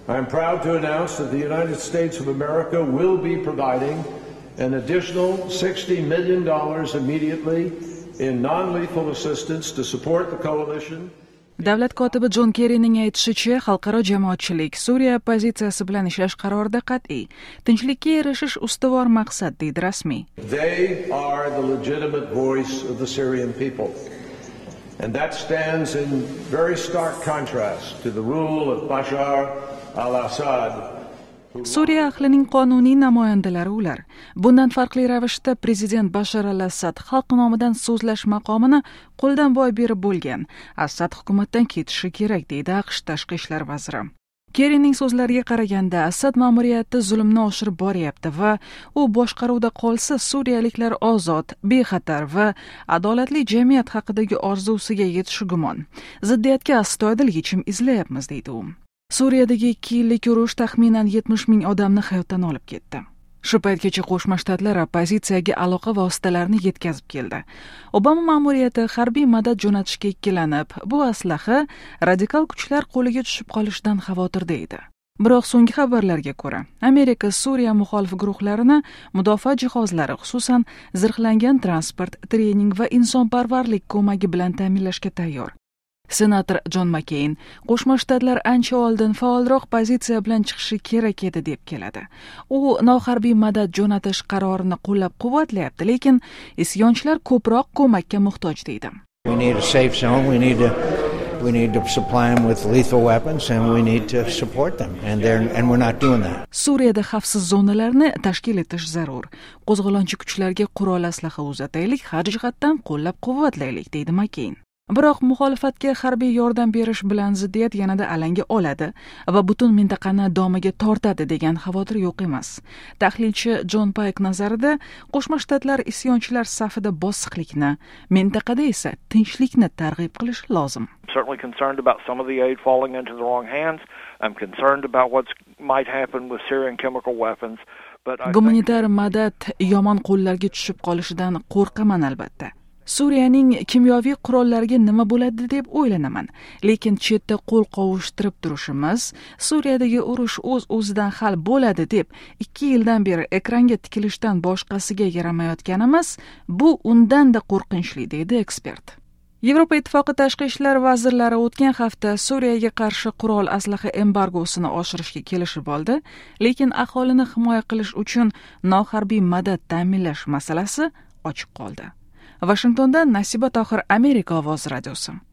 I am proud to announce that the United States of America will be providing an additional $60 million immediately in non-lethal assistance to support the coalition. Davlat kotibi Jon Kerrining aytishicha, xalqaro jamoatchilik Suriya pozitsiyasi bilan ishlash qarorida qat'iy. Tinchlikka erishish ustuvor maqsad, deydi rasmiy. They are the legitimate voice of the Syrian people. And that stands in very stark contrast to the rule of Bashar al-Assad. Suriya ahlining qonuniy namoyandalari ular. Bundan farqli ravishda prezident Bashar al-Assad xalq nomidan so'zlash maqomini qo'ldan boy berib bo'lgan. Assad hukumatdan ketishi kerak, deydi AQSh tashqi ishlar vaziri. Kerrining so'zlariga qaraganda, Assad ma'muriyati zulmni oshirib boryapti va u boshqaruvda qolsa, suriyaliklar ozod, bexatar va adolatli jamiyat haqidagi orzusiga yetishi gumon. Ziddiyatga astoydil yechim izlayapmiz, deydi u. Suriyadagi 2 yillik urush taxminan 70 ming odamni hayotdan olib ketdi. Shu paytgacha Qo'shma Shtatlar oppozitsiyaga aloqa vositalarini yetkazib keldi. Obama ma'muriyati harbiy madad jo'natishga ikkilanib, bu aslaha radikal kuchlar qo'liga tushib qolishidan xavotirda edi. Biroq so'nggi xabarlarga ko'ra, Amerika Suriya muxolif guruhlarini mudofaa jihozlari, xususan zirhlangan transport, trening va insonparvarlik ko'magi bilan ta'minlashga tayyor. Senator John McCain Qo'shma Shtatlar ancha oldin faolroq pozitsiya bilan chiqishi kerak edi deb keladi. U noharbiy madad jo'natish qarorini qo'llab-quvvatlayapti, lekin isyonchilar ko'proq ko'makka muhtoj deydi. We need a safe zone, we need to supply them with lethal weapons and we need to support them and we're not doing that. Suriyada xavfsiz zonalarni tashkil etish zarur. Qo'zg'olonchi kuchlarga qurol aslaha uzataylik, har jihatdan qo'llab-quvvatlaylik, deydi McCain. Biroq muxolifatga harbiy yordam berish bilan ziddiyat yanada alanga oladi va butun mintaqani domiga tortadi degan xavotir yo'q emas. Tahlilchi John Pike nazarida, Qo'shma Shtatlar isyonchilar safida bosiqlikni, mintaqada esa tinchlikni targ'ib qilish lozim. I'm certainly concerned about some of the aid falling into the wrong hands. I'm concerned about what might happen with Syrian chemical weapons. Gumanitar madad yomon qo'llarga tushib qolishidan qo'rqaman albatta. Suriyaning kimyoviy qurollariga nima bo'ladi deb o'ylanaman, lekin chetda qo'l qovushtirib turishimiz, Suriyadagi urush o'z-o'zidan hal bo'ladi deb 2 yildan beri ekranga tikilishdan boshqasiga yaramayotganimiz, bu undan-da qo'rqinchli, deydi ekspert. Yevropa Ittifoqi tashqi ishlar vazirlari o'tgan hafta Suriyaga qarshi qurol aslaha embargosini oshirishga kelishib oldi, lekin aholini himoya qilish uchun noharbiy madad ta'minlash masalasi ochiq qoldi. Washingtondan Nasiba Tohir, Amerika ovozi radiosi.